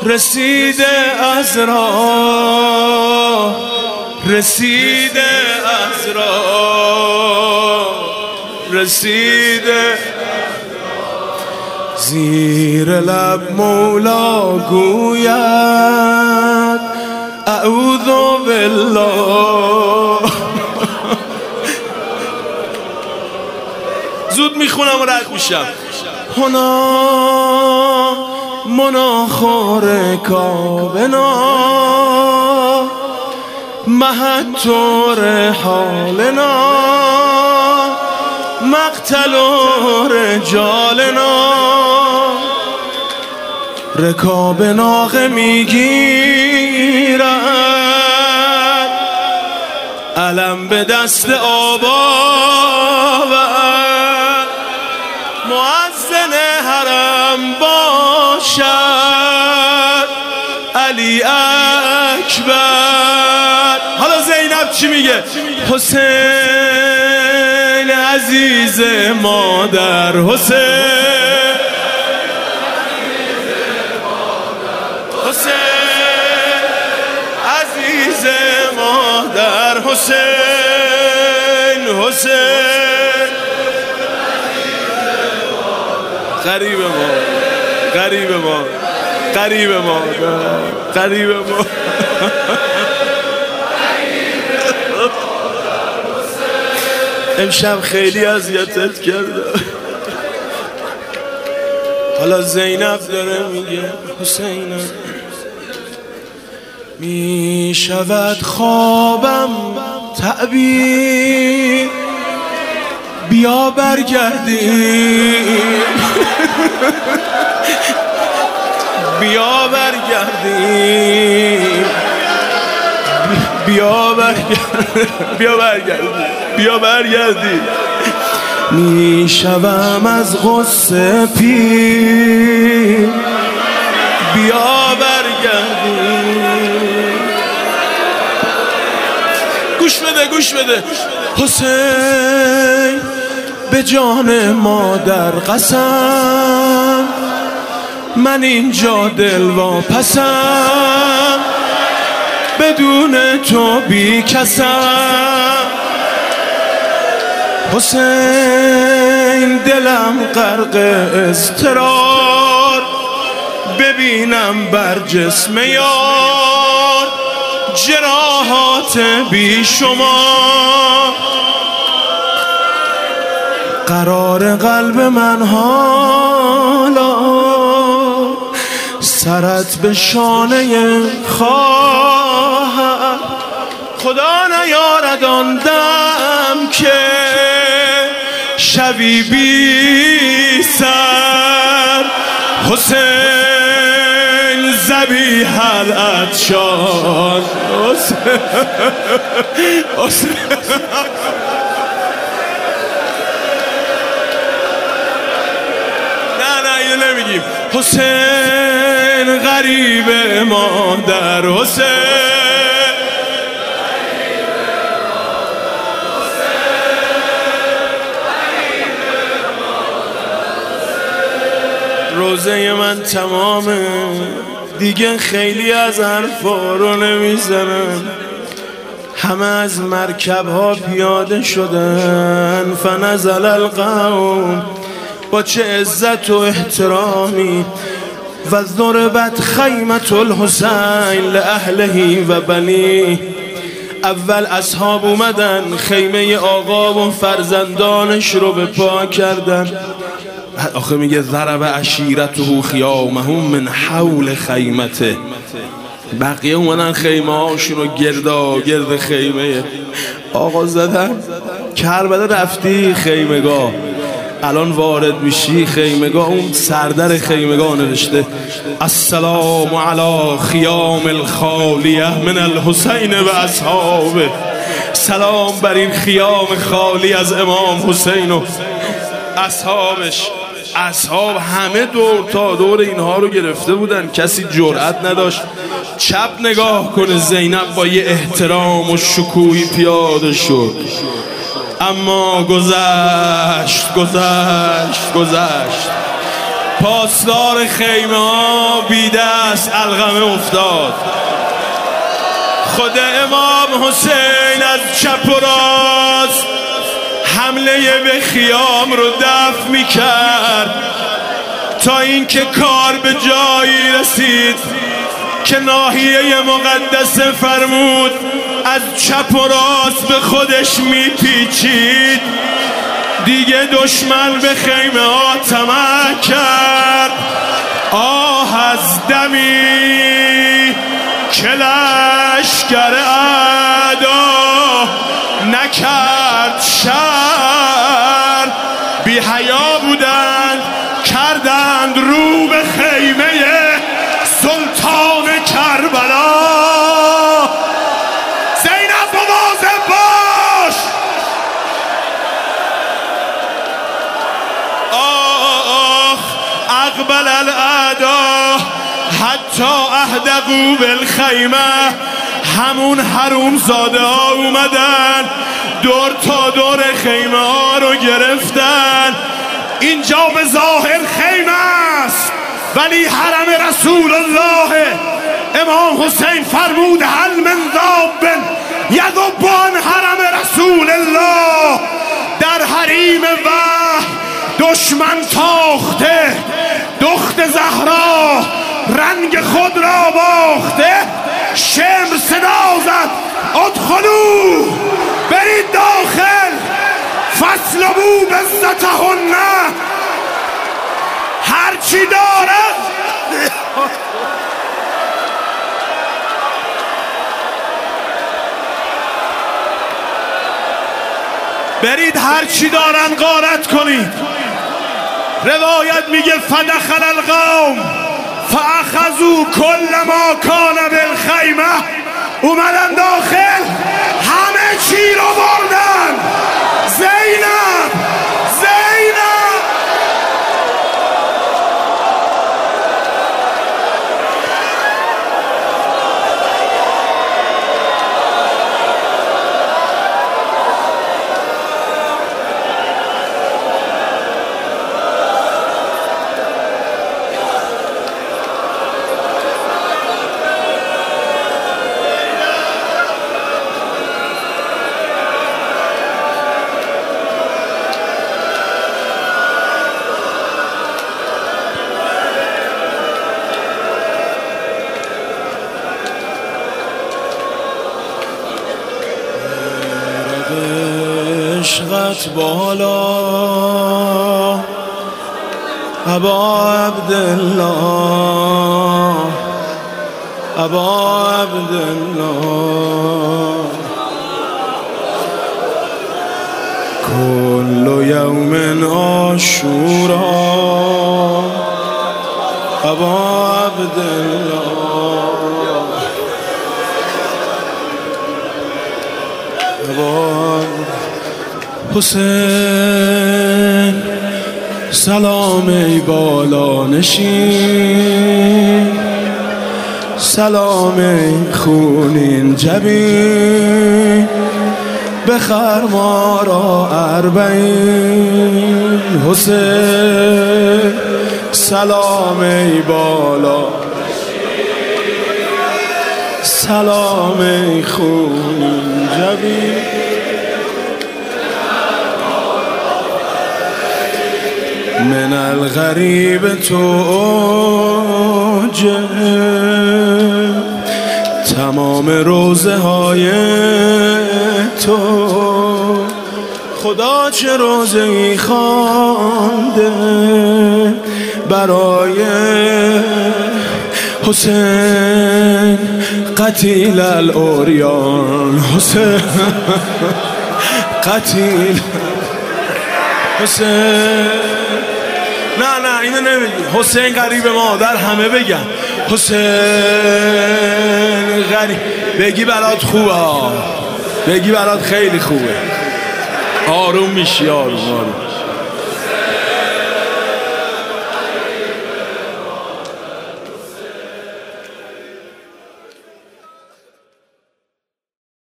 رسیده از راه، رسیده از راه، رسیده زیر لب مولا گوید اعوذ بالله. زود میخونم و رد میشم. هنا مناخور کابنا مهتور حالنا مقتل رجالنا. رکاب ناقه میگیرد علم به دست آباور. مؤذن حرم باشد علی اکبر. حالا زینب چی میگه؟ حسین عزیز مادر، حسین عزیز مادر، حسین حسین غریب ما، غریب ما، غریب ما، غریب ما. امشب خیلی اذیتت کردم. حالا زینب داره میگه حسینم می شود خوابم تعبیر، بیا برگردیم، بیا برگردیم، بیا برگردیم، بیا برگردیم، بیا برگردیم. می شوم از غصه پیر، بیا برگردیم. گوش بده گوش بده. حسین به جان مادر قسم، من اینجا دلواپسم، بدون تو بی کسم. حسین دلم غرق اضطرار، ببینم بر جسم یار جراحات بی شما. قرار قلب من حالا سرت به شانه خواهد، خدا نیارد آن دم که شوی بی سر. حسین ذبیح العطشان، حسین نه اینو نمیگیم. حسین غریب مادر، حسین روزه من تمامه دیگه، خیلی از حرفا رو نمیزنم. همه از مرکب ها پیاده شدن. فنزل القوم، با چه عزت و احترامی. و ضربت خیمة الحسین لأهله و بنی. اول اصحاب اومدن خیمه آقا و فرزندانش رو به پا کردن. آخه میگه ضرب عشیرته خیامهم من حول خیمته. بقیه اومدن خیمه هاشون رو گرد خیمه آقا زدن. کربلا رفتی خیمگاه، الان وارد میشی خیمگاه، اون سردر خیمگاه نوشته السلام علی خیام الخالیه من الحسین و اصحابه. سلام بر این خیام خالی از امام حسین و اصحابش. اصحاب همه دور تا دور اینها رو گرفته بودن، کسی جرأت نداشت چپ نگاه کنه. زینب با یه احترام و شکوهی پیاده شد. اما گذشت گذشت گذشت. پاسدار خیمه ها بیدست علقمه افتاد. خود امام حسین از چپ و راست حمله به خیام رو دفع می کرد تا اینکه کار به جایی رسید که ناحیه مقدسه فرمود از چپ و راست به خودش می پیچید. دیگه دشمن به خیمه ها طمع کرد. آه از دمی که لشکر اعدا نکرد شر، بی حیا بودند کردند رو به خیمه سلطان کربلا. زینب مواظب باش. آخ اقبل الاعدا حتی اهدقوا بالخیمه. همون حروم زاده ها اومدن دور تا دور خیمه ها رو گرفتن. اینجا به ظاهر خیمه است ولی حرم رسول الله. امام حسین فرمود هل من ذاب یذبان حرم رسول الله. در حریم وحی دشمن تاخته، دخت زهرا رنگ خود را باخته. شمر صدا زد ادخلوا، برید داخل، فاسلبوا بزتهن. هرچی دارد برید هرچی دارن غارت کنید. روایت میگه فدخل القوم فاخذوا کل ما کان بالخیمه. اومدن داخل همه چی رو بردن. زینب عشقت بالا ابا عبدالله، ابا عبدالله. کل یوم عاشورا ابا عبدالله. حسین سلام ای بالا نشین، سلام ای خونین جبین، بخر ما را اربعین. حسین سلام ای بالا، سلام ای خونین جبین. من الغریب توجه تمام روزه های تو. خدا چه روزه ای خوانده برای حسین قتیل الاوریان. حسین قتیل حسین. نه اینو نمیگی. حسین غریب مادر همه بگن حسین غریب. بگی برات خوبه، بگی برات خیلی خوبه. آروم میشی. آروم